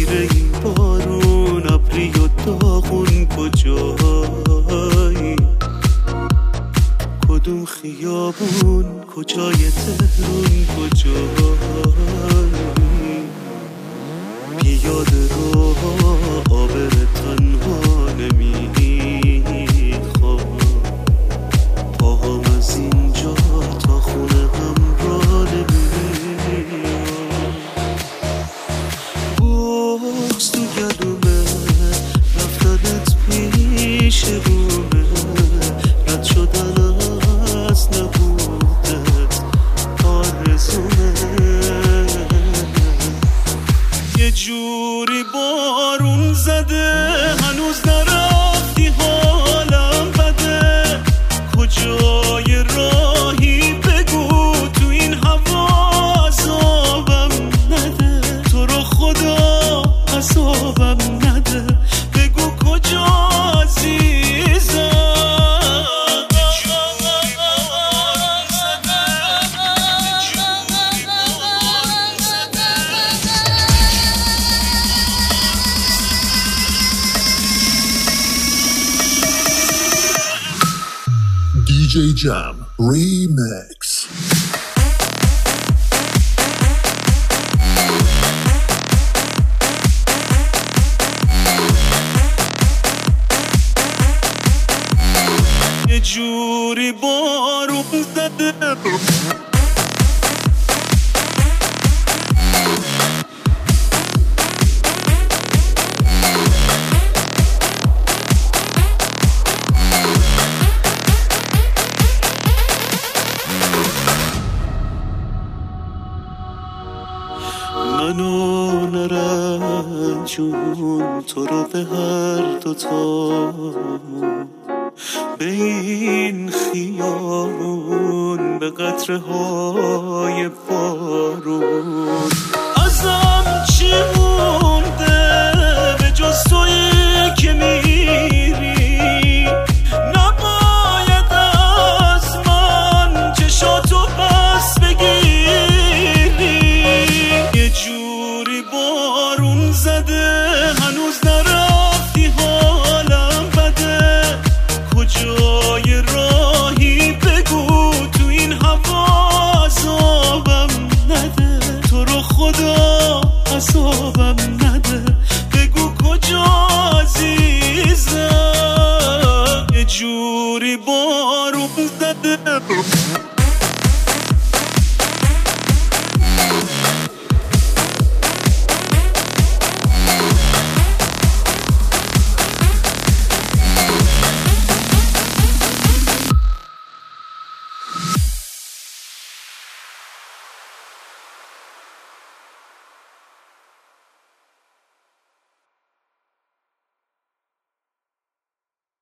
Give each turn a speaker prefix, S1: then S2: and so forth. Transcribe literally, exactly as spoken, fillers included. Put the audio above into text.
S1: تیره ای بارون ابری و داغون کجایی؟ کدوم خیابون کجای تهرون کجایی؟ پیاده رو آبر تنها نمیخوام، پاهم از اینجا تا خونه هم را نمیام. بغز تو گلومه رفتنت پیش رومه، رد شدن از نبودت آرزومه. یه جوری بارون زده هنوز نرفتی حالم بده، کجای راهی بگو تو این هوا عذابم نده، تو رو خدا عذابم نده، بگو کجا عزیزم.
S2: دی جی Jam Remix.
S1: یه جوری بارون زده منو نرنجون، تو رو به هر دوتامون، به این خیابون، به قطره های بارون. ازم چی مونده به جز تویی که میری؟ نباید از من چشاتو پس بگیری. یه جوری بارون زده